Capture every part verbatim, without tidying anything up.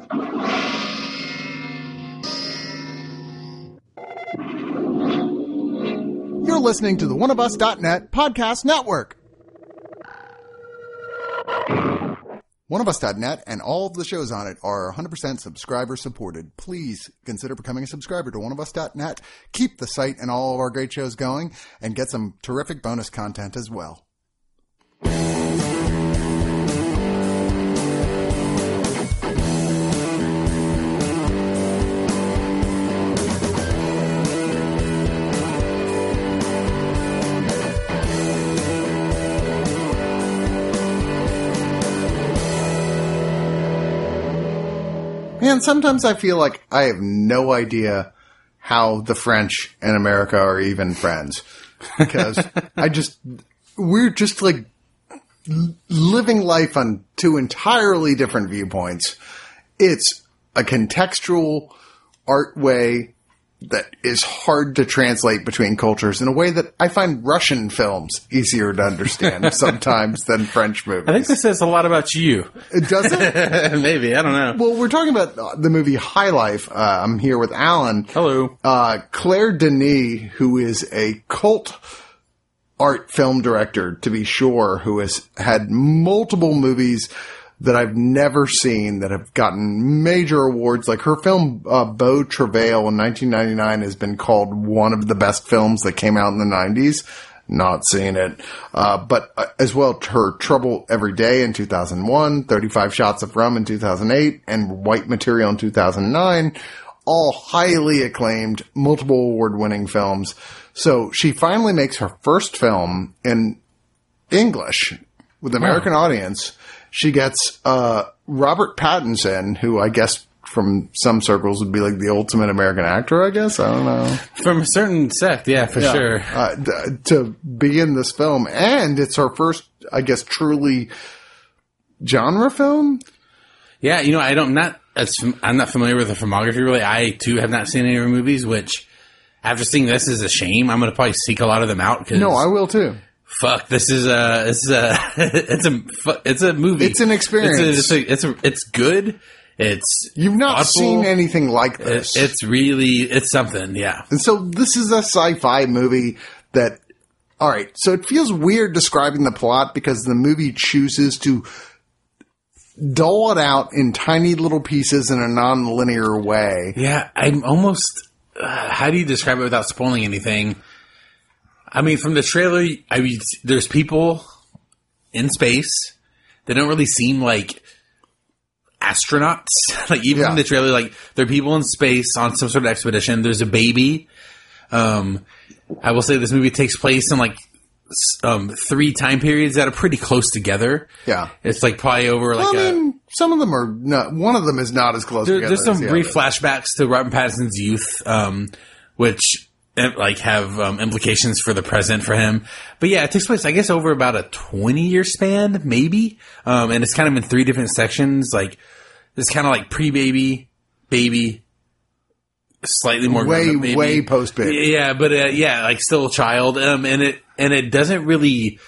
You're listening to the one of us dot net podcast network. one of us dot net and all of the shows on it are one hundred percent subscriber supported. Please consider becoming a subscriber to one of us dot net. Keep the site and all of our great shows going and get some terrific bonus content as well. Man, sometimes I feel like I have no idea how the French and America are even friends. Because I just, we're just like living life on two entirely different viewpoints. It's a contextual art way that is hard to translate between cultures in a way that I find Russian films easier to understand sometimes than French movies. I think this says a lot about you. Does it? Maybe. I don't know. Well, we're talking about the movie High Life. Uh, I'm here with Alan. Hello. Uh, Claire Denis, who is a cult art film director, to be sure, who has had multiple movies that I've never seen that have gotten major awards. Like her film, uh, Beau Travail in nineteen ninety-nine has been called one of the best films that came out in the nineties. Not seen it. Uh, but uh, as well, her Trouble Every Day in two thousand one, thirty-five Shots of Rum in two thousand eight, and White Material in two thousand nine. All highly acclaimed, multiple award-winning films. So she finally makes her first film in English with an American wow. audience. She gets uh, Robert Pattinson, who I guess from some circles would be like the ultimate American actor, I guess. I don't know. From a certain sect, yeah, for yeah. sure. Uh, d- to be in this film. And it's her first, I guess, truly genre film. Yeah, you know, I don't, not, I'm not familiar with the filmography really. I, too, have not seen any of her movies, which after seeing this is a shame. I'm going to probably seek a lot of them out. Cause no, I will too. Fuck! This is a this is a it's a it's a movie. It's an experience. It's a, it's a, it's, a, it's good. It's you've not thoughtful. seen anything like this. It, it's really it's something, yeah. And so this is a sci-fi movie that. All right, so it feels weird describing the plot because the movie chooses to dole it out in tiny little pieces in a non-linear way. Yeah, I'm almost. Uh, how do you describe it without spoiling anything? I mean, from the trailer, I mean, there's people in space. They don't really seem like astronauts. Like, even yeah. in the trailer, like, there are people in space on some sort of expedition. There's a baby. Um, I will say this movie takes place in, like, um, three time periods that are pretty close together. Yeah. It's, like, probably over, like, well, I mean, a... some of them are not... One of them is not as close there, together There's some as brief other. flashbacks to Robert Pattinson's youth, um, which... like have um, implications for the present for him. But yeah, it takes place, I guess, over about a twenty year span, maybe. Um, and it's kind of in three different sections. Like, it's kind of like pre-baby, baby, slightly more way, grown-up baby. way post-baby. Yeah, but uh, yeah, like still a child. Um, and it, and it doesn't really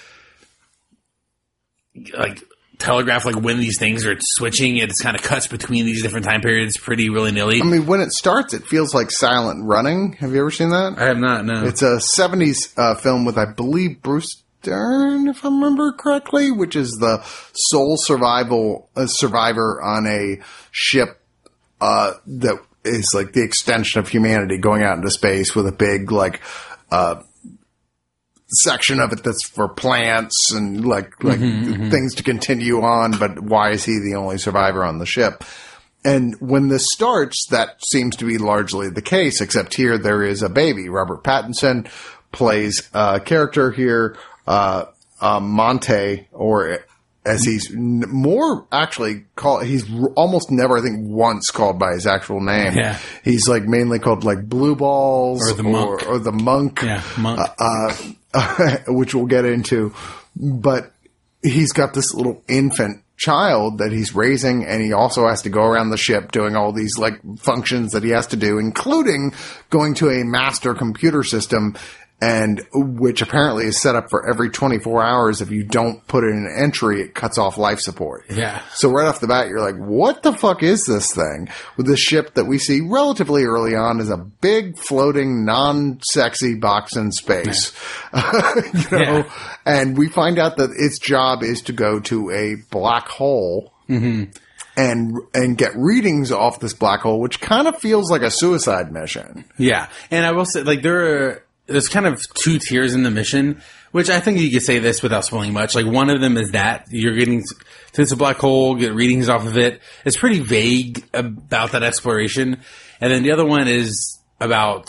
like telegraph like when these things are switching. It kind of cuts between these different time periods pretty willy-nilly. I mean, when it starts, it feels like Silent Running. Have you ever seen that? I have not, no. It's a seventies uh, film with, I believe, Bruce Dern, if I remember correctly, which is the sole survival uh, survivor on a ship uh, that is like the extension of humanity going out into space with a big, like, uh, section of it that's for plants and like like mm-hmm, mm-hmm. things to continue on, but why is he the only survivor on the ship? And when this starts, that seems to be largely the case, except here there is a baby. Robert Pattinson plays a character here, uh, uh Monte, or as he's n- more actually called, he's r- almost never, I think, once called by his actual name. Yeah. He's like mainly called like Blue Balls or the monk, or, or the monk. Yeah, monk. Uh, uh, which we'll get into. But he's got this little infant child that he's raising, and he also has to go around the ship doing all these like functions that he has to do, including going to a master computer system and which apparently is set up for every twenty-four hours. If you don't put in an entry, it cuts off life support. Yeah. So right off the bat, you're like, what the fuck is this thing? With this ship that we see relatively early on is a big floating non-sexy box in space. Yeah. you know, yeah. And we find out that its job is to go to a black hole. Mm-hmm. And and get readings off this black hole, which kind of feels like a suicide mission. Yeah, and I will say, like, there are there's kind of two tiers in the mission, which I think you could say this without spoiling much. Like, one of them is that you're getting to this black hole, get readings off of it. It's pretty vague about that exploration, and then the other one is about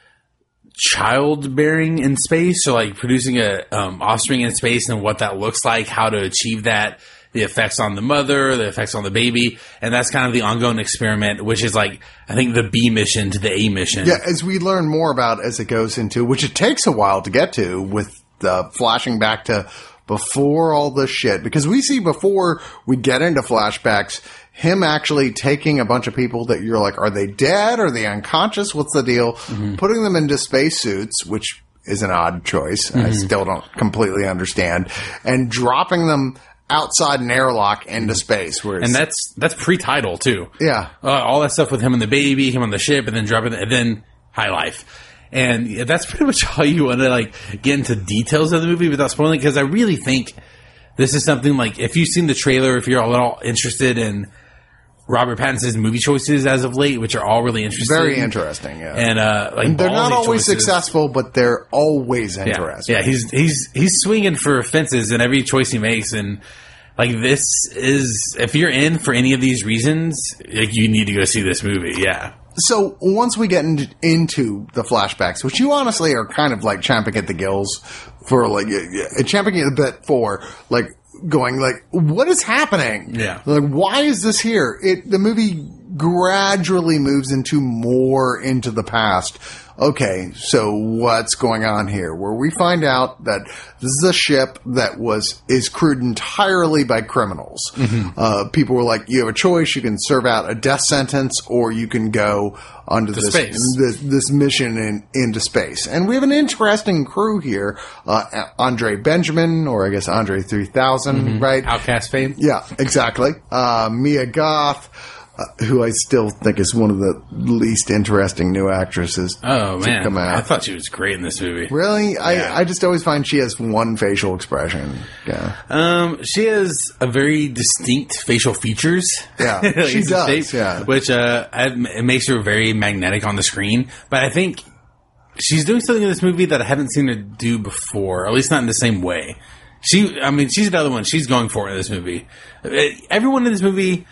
childbearing in space, so like producing a um, offspring in space and what that looks like, how to achieve that. The effects on the mother, the effects on the baby, and that's kind of the ongoing experiment, which is like, I think, the B mission to the A mission. Yeah, as we learn more about as it goes into, which it takes a while to get to, with the flashing back to before all this shit, because we see before we get into flashbacks, him actually taking a bunch of people that you're like, are they dead? Are they unconscious? What's the deal? Mm-hmm. Putting them into spacesuits, which is an odd choice. Mm-hmm. I still don't completely understand. And dropping them outside an airlock into space. Where and that's that's pre-title, too. Yeah. Uh, all that stuff with him and the baby, him on the ship, and then dropping, and then High Life. And that's pretty much all you want to, like, get into details of the movie without spoiling, because I really think this is something, like, if you've seen the trailer, if you're a little interested in Robert Pattinson's movie choices as of late, which are all really interesting. Very interesting, yeah. And, uh, like, and they're not always choices. successful, but they're always interesting. Yeah, yeah, he's, he's, he's swinging for fences in every choice he makes, and, like, this is, if you're in for any of these reasons, like, you need to go see this movie, yeah. So, once we get in, into the flashbacks, which you honestly are kind of, like, champing at the gills for, like, uh, champing at the bit for, like, going, like, what is happening? Yeah. Like, why is this here? It, the movie gradually moves into more into the past. Okay, so what's going on here? Where we find out that this is a ship that was is crewed entirely by criminals. Mm-hmm. Uh, people were like, you have a choice. You can serve out a death sentence, or you can go onto this, this this mission in, into space. And we have an interesting crew here. Uh, Andre Benjamin, or I guess Andre three thousand, mm-hmm. right? Outcast fame. Yeah, exactly. Uh, Mia Goth. Uh, who I still think is one of the least interesting new actresses oh, to man. come out. I thought she was great in this movie. Really? Yeah. I, I just always find she has one facial expression. Yeah. Um, she has a very distinct facial features. Yeah, like she does. Shape, yeah. Which uh, it makes her very magnetic on the screen. But I think she's doing something in this movie that I haven't seen her do before, or at least not in the same way. She, I mean, she's another one. She's going for it in this movie. Everyone in this movie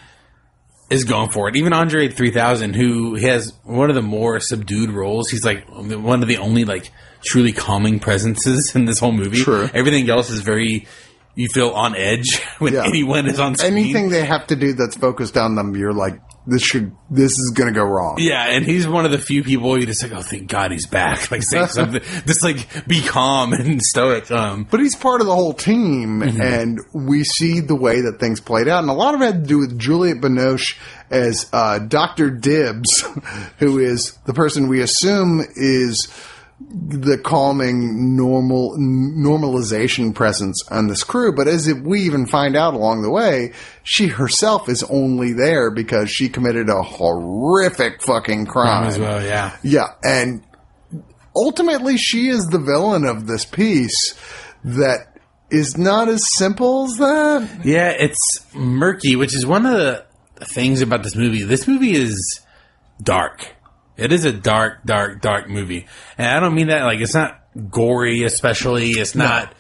is going for it. Even Andre three thousand, who has one of the more subdued roles. He's like one of the only like truly calming presences in this whole movie. True. Everything else is very, you feel on edge when yeah. anyone is on screen. Anything they have to do that's focused on them, you're like, this should, this is going to go wrong. Yeah, and he's one of the few people you just like, oh, thank God he's back. Like, say something. Just like, be calm and stoic. Um, but he's part of the whole team, mm-hmm. and we see the way that things played out. And a lot of it had to do with Juliette Binoche as uh, Doctor Dibbs, who is the person we assume is the calming normal normalization presence on this crew. But as we even find out along the way, she herself is only there because she committed a horrific fucking crime. As well, yeah. Yeah. And ultimately she is the villain of this piece that is not as simple as that. Yeah, it's murky, which is one of the things about this movie. This movie is dark. It is a dark, dark, dark movie. And I don't mean that, like, it's not gory especially. It's not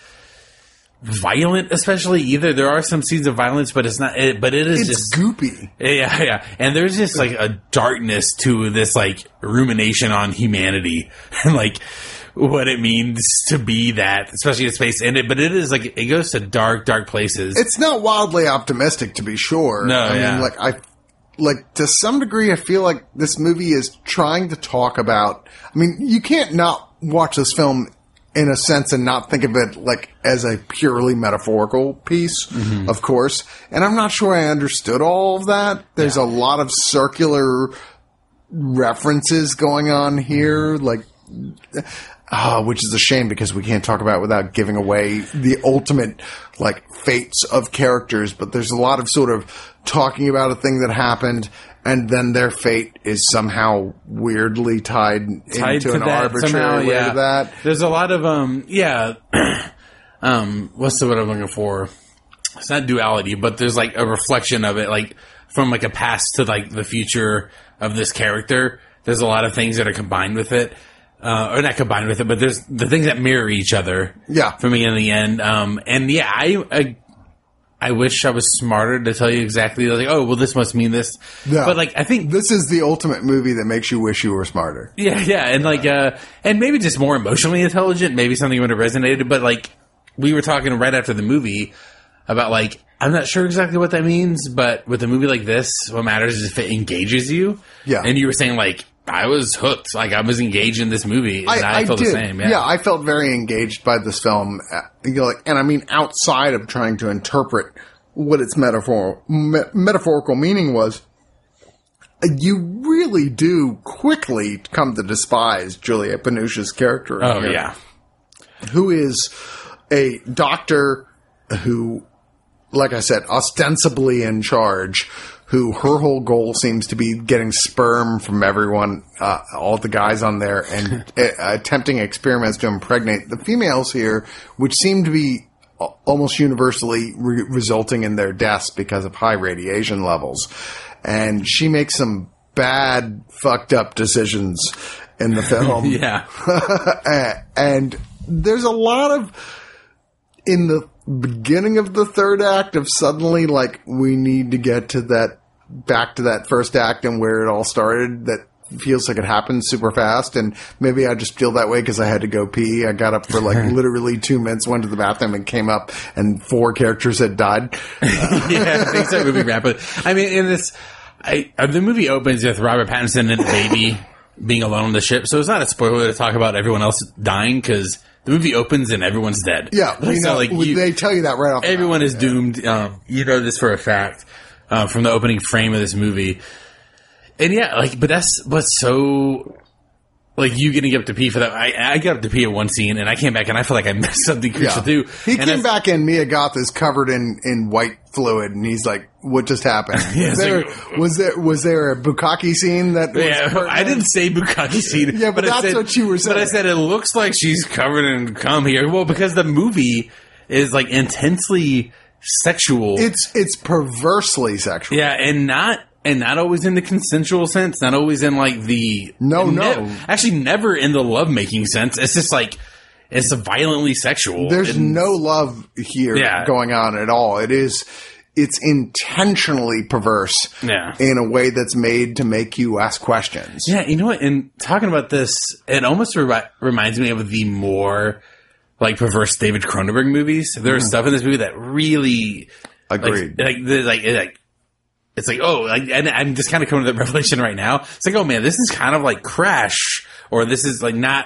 no. violent especially either. There are some scenes of violence, but it's not, it, but it is it's just goopy. Yeah, yeah. And there's just, like, a darkness to this, like, rumination on humanity and, like, what it means to be that, especially in space. And it, but it is, like, it goes to dark, dark places. It's not wildly optimistic, to be sure. No, I yeah. mean, like, I, Like, to some degree, I feel like this movie is trying to talk about... I mean, you can't not watch this film in a sense and not think of it, like, as a purely metaphorical piece, mm-hmm. of course. And I'm not sure I understood all of that. There's yeah. a lot of circular references going on here. Mm-hmm. Like, uh, which is a shame because we can't talk about it without giving away the ultimate like fates of characters. But there's a lot of sort of talking about a thing that happened, and then their fate is somehow weirdly tied, Tied into to an that arbitrary somehow, way yeah. to that. There's a lot of um yeah um what's the word I'm looking for? It's not duality, but there's like a reflection of it, like from like a past to like the future of this character. There's a lot of things that are combined with it. Uh, or not combined with it, but there's the things that mirror each other. Yeah. For me in the end. Um, and yeah, I, I, I wish I was smarter to tell you exactly like, oh, well, this must mean this. Yeah. But like, I think This is the ultimate movie that makes you wish you were smarter. yeah, yeah. And like, uh, and maybe just more emotionally intelligent, maybe something would have resonated. But like, we were talking right after the movie about like, I'm not sure exactly what that means, but with a movie like this, what matters is if it engages you. Yeah. And you were saying like, I was hooked. Like I was engaged in this movie, and I, I felt did. the same. Yeah. yeah, I felt very engaged by this film. Uh, you know, like, and I mean, outside of trying to interpret what its metaphor me- metaphorical meaning was, uh, you really do quickly come to despise Juliette Binoche's character. Oh here, yeah. who is a doctor who, like I said, ostensibly in charge, who her whole goal seems to be getting sperm from everyone, uh, all the guys on there, and uh, attempting experiments to impregnate the females here, which seem to be almost universally re- resulting in their deaths because of high radiation levels. And she makes some bad, fucked up decisions in the film. Yeah. And there's a lot of, in the beginning of the third act, of suddenly like we need to get to that, back to that first act and where it all started, that feels like it happened super fast. And maybe I just feel that way because I had to go pee. I got up for like literally two minutes, went to the bathroom and came up and four characters had died. Yeah, things are moving rapid. I mean, in this, I, uh, the movie opens with Robert Pattinson and the baby being alone on the ship. So it's not a spoiler to talk about everyone else dying because the movie opens and everyone's dead. Yeah, we so know, like you, they tell you that right off the everyone bat. is doomed. Um, you know this for a fact uh, from the opening frame of this movie. And yeah, like, but that's what's so, like, you getting up to pee for that. I, I got up to pee at one scene, and I came back, and I feel like I missed something crucial, Yeah. too. He and came back and Mia Goth is covered in, in white fluid, and he's like, "What just happened? Yeah, was, it's there, like- was there was there a bukkake scene that was Yeah, pertinent? I didn't say bukkake scene. Yeah, but I that's said- what you were saying. But I said it looks like she's covered in cum here. Well, because the movie is, like, intensely sexual. It's it's perversely sexual. Yeah, and not and not always in the consensual sense, not always in like the No, ne- no. actually never in the lovemaking sense. It's just like it's violently sexual. There's And- no love here Yeah. going on at all. It is it's intentionally perverse Yeah. in a way that's made to make you ask questions. Yeah, you know what? And talking about this, it almost re- reminds me of the more like perverse David Cronenberg movies. There's stuff in this movie that really Agreed. Like, like, there's, like, it, like it's like, oh, like, and I'm just kind of coming to the revelation right now. It's like, oh man, this is kind of like Crash, or this is like not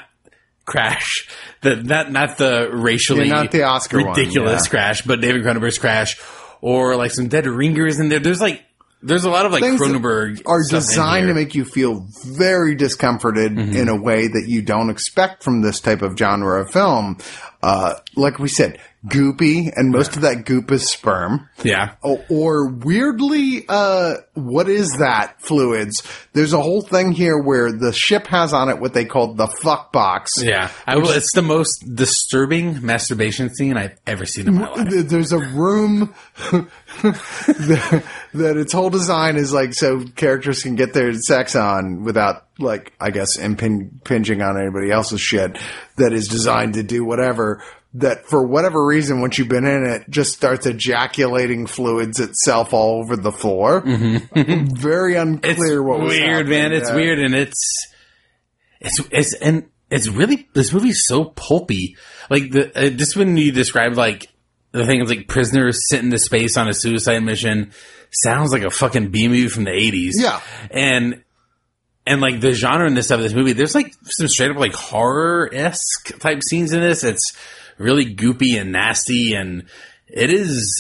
Crash, the not not the racially Yeah, not the Oscar one, ridiculous yeah. Crash, but David Cronenberg's Crash, or like some Dead Ringers in there. There's like, there's a lot of like Things that Cronenberg are stuff in designed here. to make you feel very discomforted Mm-hmm. in a way that you don't expect from this type of genre of film. Uh, like we said, goopy, and most of that goop is sperm. Yeah. Or, or weirdly, uh, what is that fluids? There's a whole thing here where the ship has on it what they call the fuck box. Yeah, I will, it's the most disturbing masturbation scene I've ever seen in my life. Th- There's a room that, that its whole design is like so characters can get their sex on without, like, I guess, imping- impinging on anybody else's shit, that is designed to do whatever. That for whatever reason, once you've been in it, just starts ejaculating fluids itself all over the floor. Mm-hmm. Very unclear It's what was weird, happening. man. It's Yeah. weird, and it's it's it's and it's really this movie's so pulpy. Like the uh, just when you describe like the thing is like prisoners sent into space on a suicide mission, sounds like a fucking B movie from the eighties. Yeah. and. And like the genre in this of this movie, there's like some straight up like horror esque type scenes in this. It's really goopy and nasty, and it is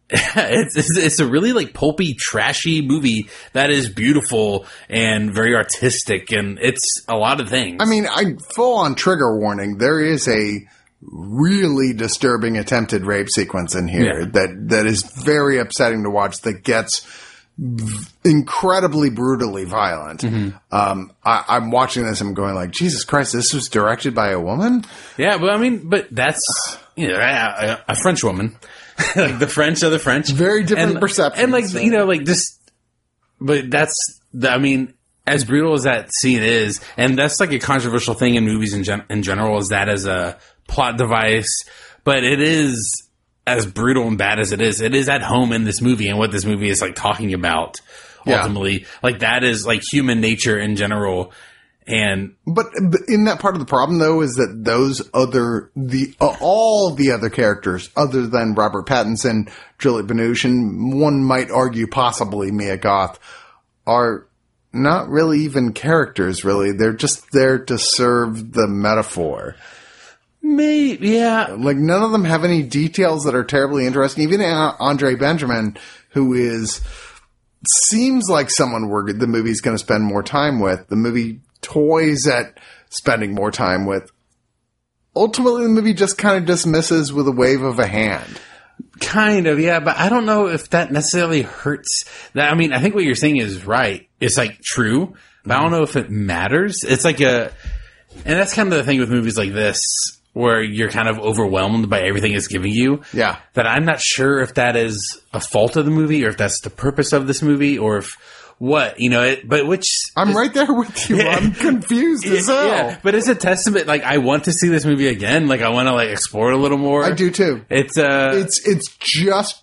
it's, it's it's a really like pulpy, trashy movie that is beautiful and very artistic, and it's a lot of things. I mean, I full on trigger warning. There is a really disturbing attempted rape sequence in here Yeah. that that is very upsetting to watch. That gets v- incredibly brutally violent. Mm-hmm. Um, I, I'm watching this. I'm going like, Jesus Christ, this was directed by a woman. Yeah, but I mean, but that's you know a, a French woman, like the French are the French, Very different and, perceptions. and like you know, like just. But that's the, I mean, as brutal as that scene is, and that's like a controversial thing in movies in gen- in general, is that as a plot device, but it is as brutal and bad as it is. It is at home in this movie and what this movie is like talking about. Yeah. Ultimately, like that is like human nature in general. And But, but in that part of the problem, though, is that those other the uh, all the other characters, other than Robert Pattinson, Juliette Binoche, and one might argue possibly Mia Goth, are not really even characters. Really, they're just there to serve the metaphor. maybe, yeah, Like none of them have any details that are terribly interesting. Even uh, Andre Benjamin, who is seems like someone we're the movie's going to spend more time with. The movie toys at spending more time with. Ultimately, the movie just kind of dismisses with a wave of a hand. kind of, yeah. But I don't know if that necessarily hurts. That I mean, I think what you're saying is right. It's like true, but I don't know if it matters. It's like a, and that's kind of the thing with movies like this, where you're kind of overwhelmed by everything it's giving you. Yeah. That I'm not sure if that is a fault of the movie, or if that's the purpose of this movie, or if what, you know, it, but which... I'm right there with you. Yeah. I'm confused as hell. Yeah, but it's a testament. Like, I want to see this movie again. Like, I want to, like, explore it a little more. I do too. It's, uh... It's it's just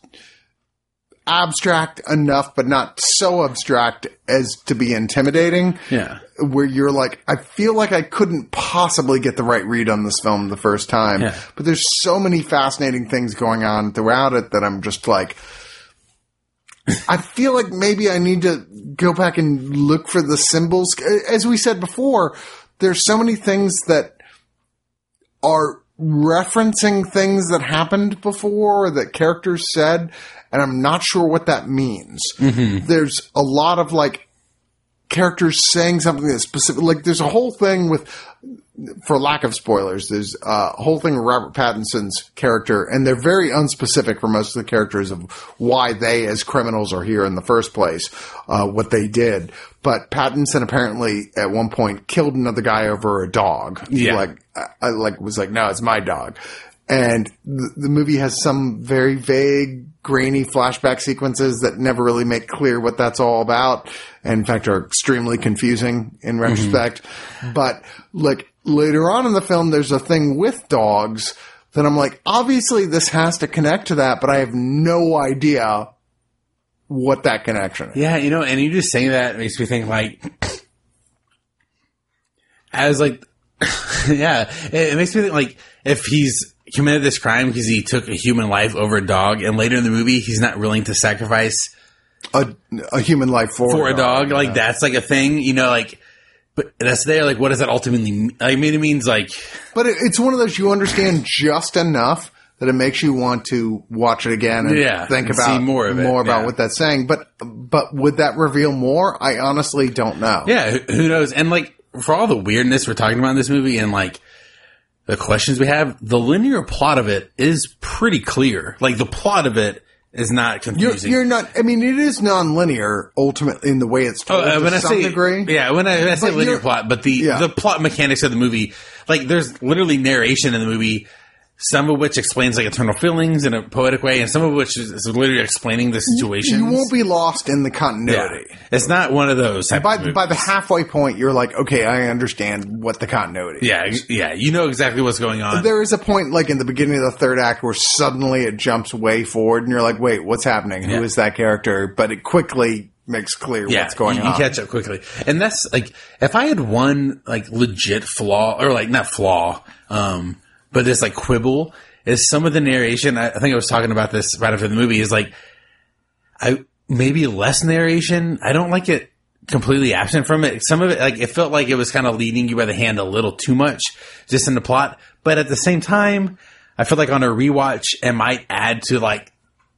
abstract enough, but not so abstract as to be intimidating. Yeah. Where you're like, I feel like I couldn't possibly get the right read on this film the first time. Yeah. But there's so many fascinating things going on throughout it that I'm just like, I feel like maybe I need to go back and look for the symbols. As we said before, there's so many things that are referencing things that happened before, that characters said, and I'm not sure what that means. Mm-hmm. There's a lot of like characters saying something that's specific. Like there's a whole thing with, for lack of spoilers, there's a whole thing with Robert Pattinson's character, and they're very unspecific for most of the characters of why they as criminals are here in the first place, uh, what they did. But Pattinson apparently at one point killed another guy over a dog. Yeah. Like, I, like was like, no, it's my dog. And the, the movie has some very vague, grainy flashback sequences that never really make clear what that's all about. And in fact, are extremely confusing in retrospect. Mm-hmm. But like later on in the film, there's a thing with dogs that I'm like, obviously this has to connect to that, but I have no idea what that connection is. Yeah, you know, and you just saying that makes me think like, as like, yeah, it, it makes me think like, if he's committed this crime because he took a human life over a dog, and later in the movie he's not willing to sacrifice A, a human life for, for a dog, like yeah. that's like a thing, you know, like, but that's there, like, what does that ultimately mean? I mean, it means like, But it, it's one of those you understand just enough that it makes you want to watch it again and Yeah, think and about see more of it, more about yeah. what that's saying. But but would that reveal more? I honestly don't know. yeah, who, who knows? And like, for all the weirdness we're talking about in this movie, and like the questions we have, the linear plot of it is pretty clear. Like, the plot of it is not You're, confusing. you're not. I mean, it is non-linear ultimately in the way it's told Oh, uh, to when I some say degree. yeah, when I, when I say But linear you're- plot, but the Yeah. the plot mechanics of the movie, like there's literally narration in the movie, some of which explains like eternal feelings in a poetic way, and some of which is, is literally explaining the situation. You won't be lost in the continuity. Yeah. It's not one of those. type By of by the movies. halfway point, you're like, okay, I understand what the continuity. yeah, is. yeah, you know exactly what's going on. There is a point, like in the beginning of the third act, where suddenly it jumps way forward, and you're like, "Wait, what's happening? Who Yeah. is that character?" But it quickly makes clear Yeah, what's going you, on. you catch up quickly. And that's like, if I had one like legit flaw, or like not flaw, um, but this like quibble, is some of the narration. I, I think I was talking about this right after the movie, is like, I maybe less narration. I don't like it completely absent from it. Some of it, like, it felt like it was kind of leading you by the hand a little too much just in the plot. But at the same time, I feel like on a rewatch, it might add to like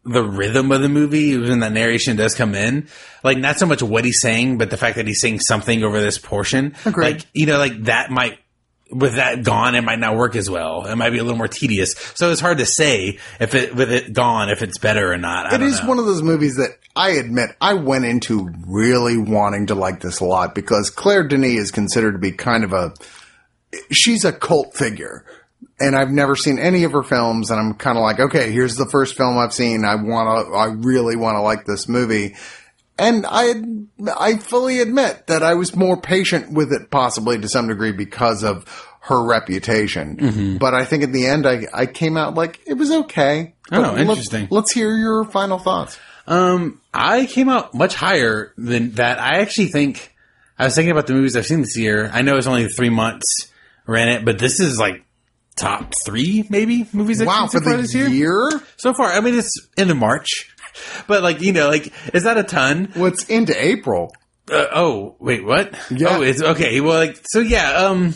the rhythm of the movie when that narration does come in. Like, not so much what he's saying, but the fact that he's saying something over this portion. Agreed. Like, you know, like that might, with that gone, it might not work as well. It might be a little more tedious. So it's hard to say if it, with it gone, if it's better or not. I It don't is know. one of those movies that I admit I went into really wanting to like this a lot because Claire Denis is considered to be kind of a, she's a cult figure. And I've never seen any of her films, and I'm kind of like, okay, here's the first film I've seen. I want to, I really want to like this movie. And I, I fully admit that I was more patient with it possibly to some degree because of her reputation. Mm-hmm. But I think in the end, I, I came out like, it was okay. Oh, But interesting. Let's, let's hear your final thoughts. Um, I came out much higher than that. I actually think, I was thinking about the movies I've seen this year. I know it's only three months ran it, but this is like, top three, maybe, movies I've Wow, seen so for far the this year? year? So far. I mean, it's into March. But, like, you know, like, is that a ton? Well, it's into April. Uh, oh, wait, what? Yeah. Oh, it's, okay, well, like, so yeah, um,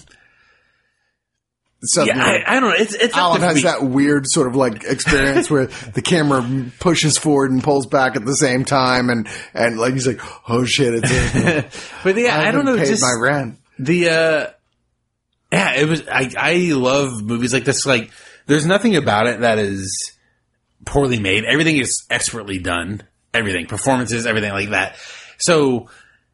So, yeah, I, I don't know, it's, it's Alan up to has me. that weird sort of like experience where the camera pushes forward and pulls back at the same time, and, and like he's like, oh shit, it's April. But yeah, I, I don't know, paid just my rent. the, uh, yeah, it was, I, I love movies like this, like, there's nothing about it that is poorly made. Everything is expertly done. Everything. Performances, everything like that. So,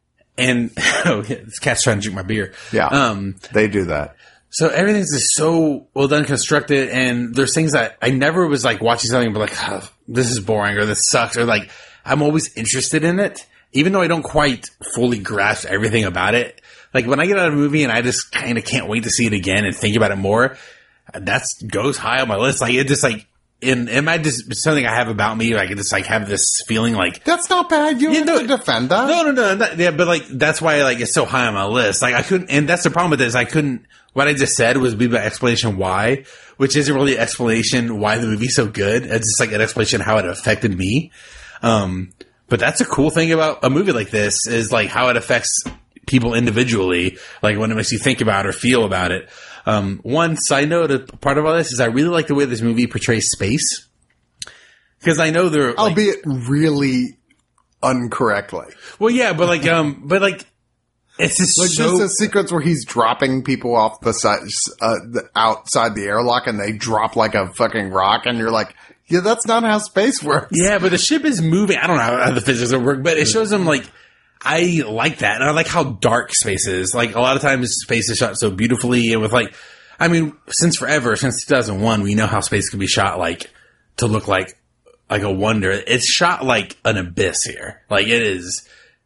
and, oh, yeah, this cat's trying to drink my beer. Yeah, Um, they do that. so everything's just so well done, constructed, and there's things that I never was like watching something and be like, oh, this is boring or this sucks, or like, I'm always interested in it, even though I don't quite fully grasp everything about it. Like, when I get out of a movie and I just kind of can't wait to see it again and think about it more, that's goes high on my list. Like, it just like, in, it might just be something I have about me. Like, I just like have this feeling like, That's not bad. You don't Yeah, have no, to defend that. no, no, no, not, yeah, but like, that's why like it's so high on my list. Like, I couldn't, and that's the problem with this. I couldn't, what I just said was be my explanation why, which isn't really an explanation why the movie's so good. It's just like an explanation how it affected me. Um, but that's a cool thing about a movie like this is like how it affects people individually, like when it makes you think about or feel about it. Um, one side note, a part of all this is I really like the way this movie portrays space. Because I know there, like, Albeit really incorrectly. well, yeah, but like, um, but like, it's just Like so. just a sequence where he's dropping people off the side, uh, the, outside the airlock, and they drop like a fucking rock, and you're like, yeah, that's not how space works. Yeah, but the ship is moving. I don't know how the physics will work, but it shows them like, I like that. And I like how dark space is. Like, a lot of times space is shot so beautifully and with like, I mean, since forever, since two thousand one, we know how space can be shot like to look like, like a wonder. It's shot like an abyss here. Like, it is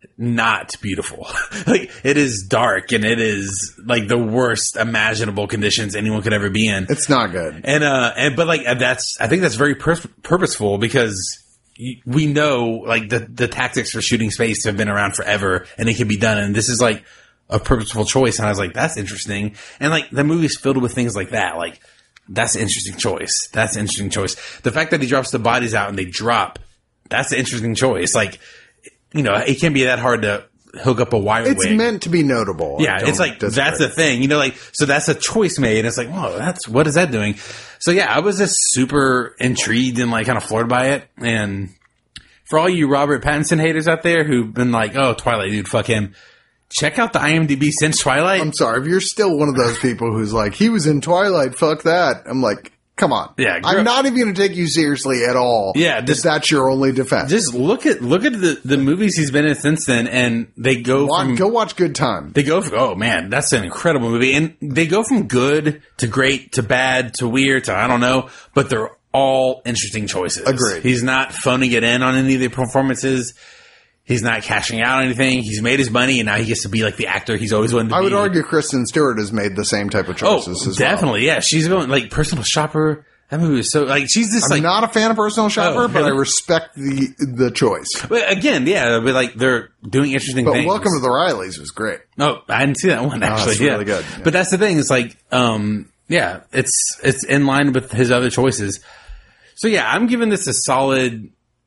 not beautiful. Like, it is dark and it is like the worst imaginable conditions anyone could ever be in. It's not good. And, uh, and, but like, that's, I think that's very pur- purposeful because y- we know, like, the, the tactics for shooting space have been around forever and it can be done. And this is like a purposeful choice. And I was like, that's interesting. And like, the movie's filled with things like that. Like, that's an interesting choice. That's an interesting choice. The fact that he drops the bodies out and they drop, that's an interesting choice. Like, you know, it can't be that hard to hook up a wire It's wig. meant to be notable. Yeah, I it's don't like, disagree. that's the thing, you know, like, so that's a choice made, and it's like, whoa, that's, what is that doing? So yeah, I was just super intrigued and like kind of floored by it, and for all you Robert Pattinson haters out there who've been like, oh, Twilight, dude, fuck him, check out the IMDb since Twilight. I'm sorry, if you're still one of those people who's like, he was in Twilight, fuck that. I'm like, come on. Yeah, gr- I'm not even going to take you seriously at all. Yeah, if just- that's your only defense. Just look at, look at the, the movies he's been in since then, and they go Watch, from, go watch Good Time. They go from, oh man, that's an incredible movie. And they go from good to great to bad to weird to I don't know, but they're all interesting choices. Agreed. He's not phoning it in on any of the performances. He's not cashing out on anything. He's made his money and now he gets to be like the actor he's always wanted to I be. would argue Kristen Stewart has made the same type of Oh, choices as definitely. Yeah. She's going like Personal Shopper. That movie was so like, she's just well. I'm like, not a fan of Personal Shopper, Oh, but I really? respect the the choice. but again, yeah, but like they're doing interesting But things. Welcome to the Rileys was great. Oh, I didn't see that one actually. it's yeah. really good, yeah. But that's the thing. It's like, um, yeah, it's it's in line with his other choices. So yeah, I'm giving this a solid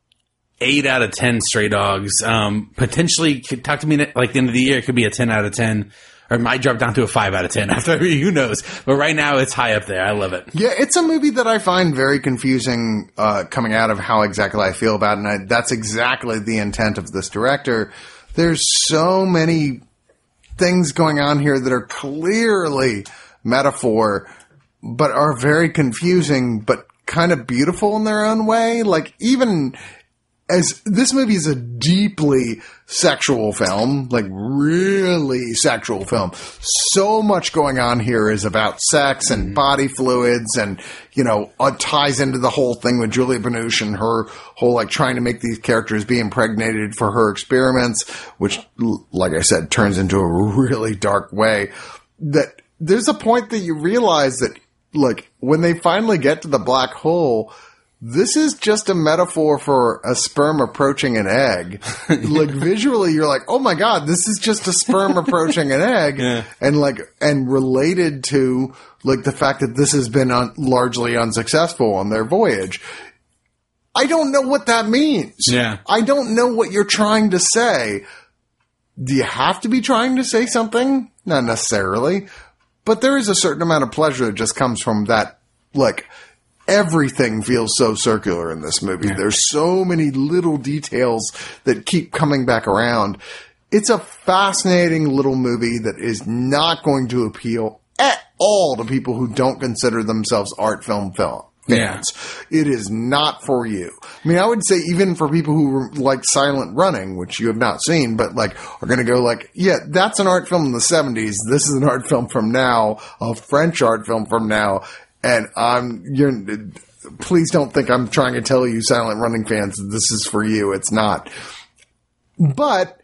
eight out of ten. Stray Dogs. Um, potentially, could talk to me like the end of the year. It could be a ten out of ten. or it might drop down to a five out of ten after, who knows. But right now it's high up there. I love it. Yeah, it's a movie that I find very confusing uh, coming out of how exactly I feel about it. And I, that's exactly the intent of this director. There's so many things going on here that are clearly metaphor, but are very confusing, but kind of beautiful in their own way. Like, even as this movie is a deeply sexual film, like really sexual film. So much going on here is about sex and body fluids, and, you know, it ties into the whole thing with Julia Binoche and her whole, like, trying to make these characters be impregnated for her experiments, which, like I said, turns into a really dark way. That there's a point that you realize that, like, when they finally get to the black hole, this is just a metaphor for a sperm approaching an egg. Like, visually, you're like, oh my God, this is just a sperm approaching an egg. Yeah. And like, and related to, like, the fact that this has been un- largely unsuccessful on their voyage. I don't know what that means. Yeah. I don't know what you're trying to say. Do you have to be trying to say something? Not necessarily. But there is a certain amount of pleasure that just comes from that, like, everything feels so circular in this movie. Yeah. There's so many little details that keep coming back around. It's a fascinating little movie that is not going to appeal at all to people who don't consider themselves art film film fans. Yeah. It is not for you. I mean, I would say even for people who like Silent Running, which you have not seen, but like are going to go like, yeah, that's an art film in the seventies. This is an art film from now, a French art film from now. And I'm, you're, please don't think I'm trying to tell you Silent Running fans, this is for you. It's not. But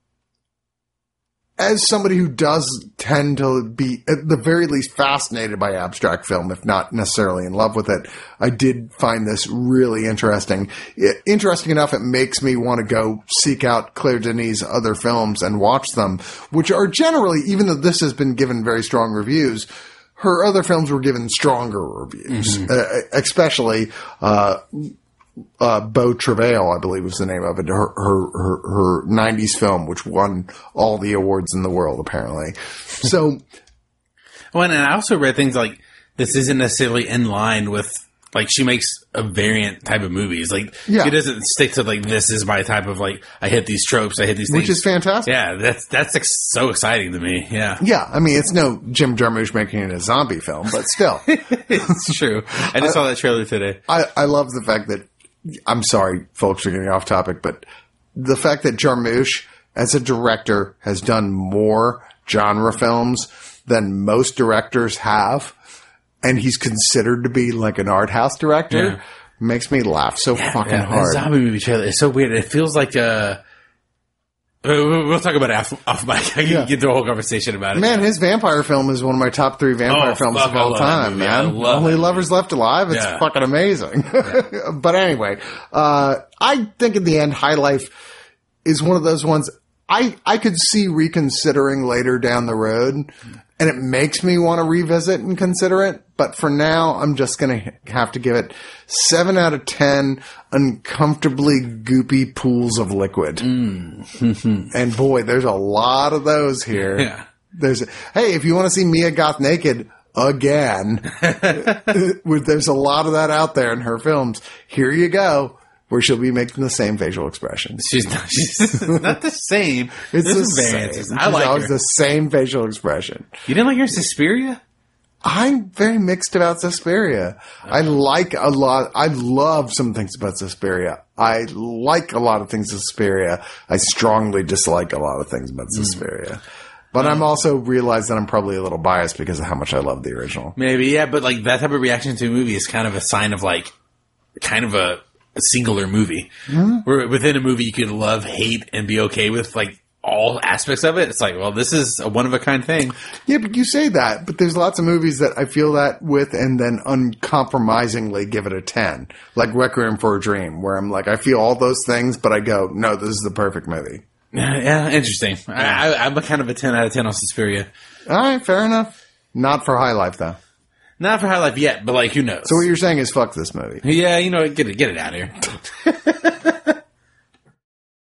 as somebody who does tend to be, at the very least, fascinated by abstract film, if not necessarily in love with it, I did find this really interesting. It, interesting enough, it makes me want to go seek out Claire Denis' other films and watch them, which are generally, even though this has been given very strong reviews, her other films were given stronger reviews, mm-hmm. uh, especially uh, uh, Beau Travail, I believe was the name of it, her, her, her, her nineties film, which won all the awards in the world, apparently. So, well, and I also read things like this isn't necessarily in line with, like, she makes a variant type of movies. Like, yeah. She doesn't stick to, like, this is my type of, like, I hit these tropes, I hit these things. Which is fantastic. Yeah, that's that's ex- so exciting to me, yeah. Yeah, I mean, it's no Jim Jarmusch making it a zombie film, but still. It's true. I just I, saw that trailer today. I, I love the fact that, I'm sorry, folks, we're getting off topic, but the fact that Jarmusch, as a director, has done more genre films than most directors have, and he's considered to be like an art house director, yeah. makes me laugh so yeah, fucking yeah, hard. The zombie movie trailer is so weird. It feels like a... We'll talk about it off, off mic. I can yeah. get the whole conversation about it. Man, his vampire film is one of my top three vampire oh, films fuck, of all time, man. Only Lovers Left Alive. It's yeah. fucking amazing. Yeah. But anyway, uh, I think in the end, High Life is one of those ones I, I could see reconsidering later down the road. And it makes me want to revisit and consider it. But for now, I'm just going to have to give it seven out of ten uncomfortably goopy pools of liquid. Mm. And boy, there's a lot of those here. Yeah. There's, hey, if you want to see Mia Goth naked again, there's a lot of that out there in her films. Here you go. Where she'll be making the same facial expressions. She's not, she's not the same. It's the same. I like always her. the same facial expression. You didn't like your Suspiria? I'm very mixed about Suspiria. Okay. I like a lot. I love some things about Suspiria. I like a lot of things about Suspiria. I strongly dislike a lot of things about mm. Suspiria. But I'm also realized that I'm probably a little biased because of how much I love the original. Maybe, yeah, but like that type of reaction to a movie is kind of a sign of like, kind of a, a singular movie. Mm-hmm. Where within a movie you could love, hate, and be okay with like all aspects of it. It's like, well, this is a one of a kind thing. Yeah, but you say that, but there's lots of movies that I feel that with and then uncompromisingly give it a ten. Like Requiem for a Dream, where I'm like, I feel all those things, but I go, no, this is the perfect movie. Yeah, yeah interesting. Yeah. I, I, I'm a kind of a ten out of ten on Suspiria. All right, fair enough. Not for High Life, though. Not for High Life yet, but like, who knows? So what you're saying is fuck this movie. Yeah, you know, get it, get it out of here.